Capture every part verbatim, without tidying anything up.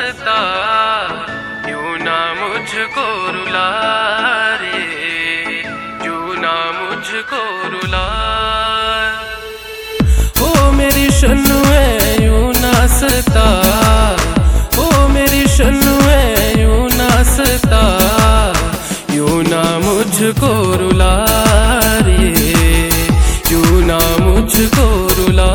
सता, यूं ना मुझको रुला रे, यूं ना मुझको रुला। ओ मेरी शनुए यूं ना सता, ओ मेरी शनुए यूं ना सता, यूं ना मुझको रुला रे, यूं ना मुझको रुला।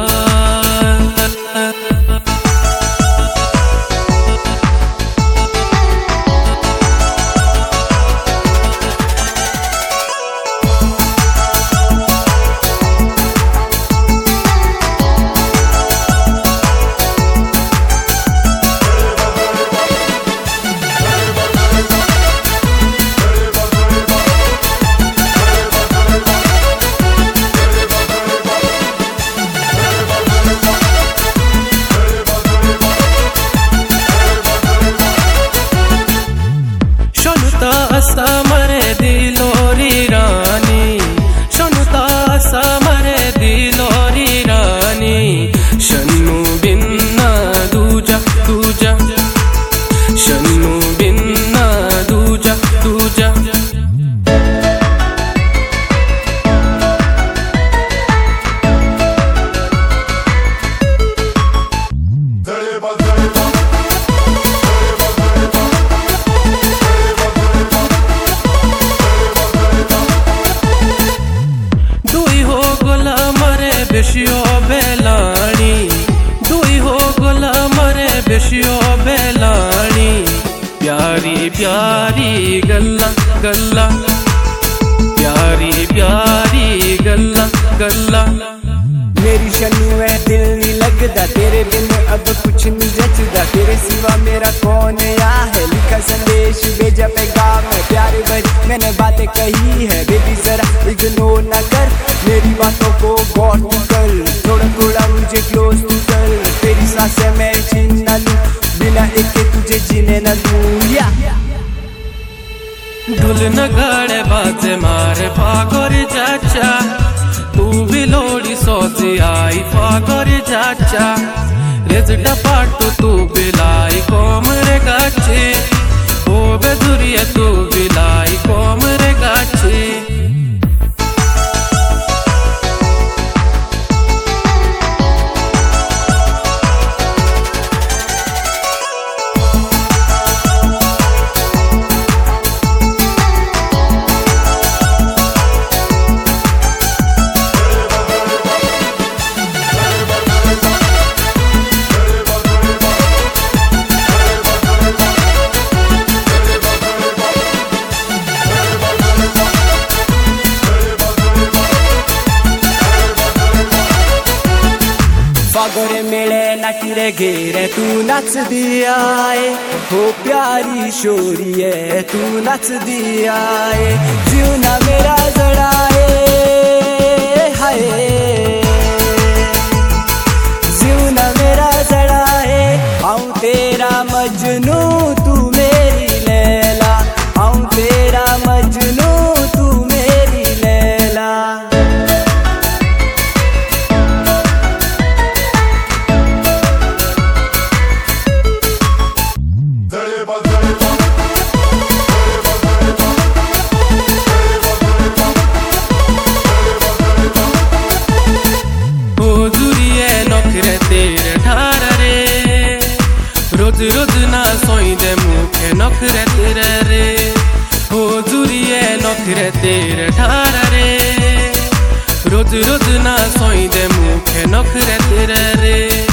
असा मरे दिलोरी रानी, शनुता असा मरे दिलोरी रानी, शन्नू बिन्ना दूजा दूजा, शन्नू बिन्ना दूजा दूजा। बेशियो बेलानी, दुई हो गोला मरे बेशियो बेलानी, प्यारी प्यारी गल्ला गल्ला, प्यारी प्यारी गल्ला गल्ला। मेरी शनु है दिल नहीं लगदा, तेरे बिन अब कुछ नहीं जचदा, तेरे सिवा मेरा कौन या है। लिखा संदेश भेजा पैगाम है, प्यार भरी मैंने बातें कही है, बेबी जरा इग्नोर ना कर मेरी बातों को गौर कर, थोड़ा थोड़ा मुझे क्लोज तू कर, तेरी सांसें मैं छीन ना लूं, बिना एक के तुझे जीने ना दूं। या ढोल नगाड़े बाजे मारे फागोर चाचा, तू भी लोड़ी सोची आई फागोर चाचा, रेजटा पाटू तू बिलाई कोमरे गाचे, ओ बेदुरिया तू बिलाई कोमरे गाचे। फागोरे मेले नाटिरे घेरे तू नाच दिया है, हो प्यारी शोरी है तू नाच दिया है, जीवना मेरा जड़ा है हाय, जीवना मेरा जड़ा है, आऊं तेरा मजनू तू मेरी लैला, आऊं तेरा मजनू तू मेरी लैला। तेरे ठार रे, रोज रोज ना सोई दे मुखे नखरे तेरे रे, हो जुरिए नखरे तेरे ठार रे, रोज रोज ना सोई दे मुखे नखरे तेरे रे।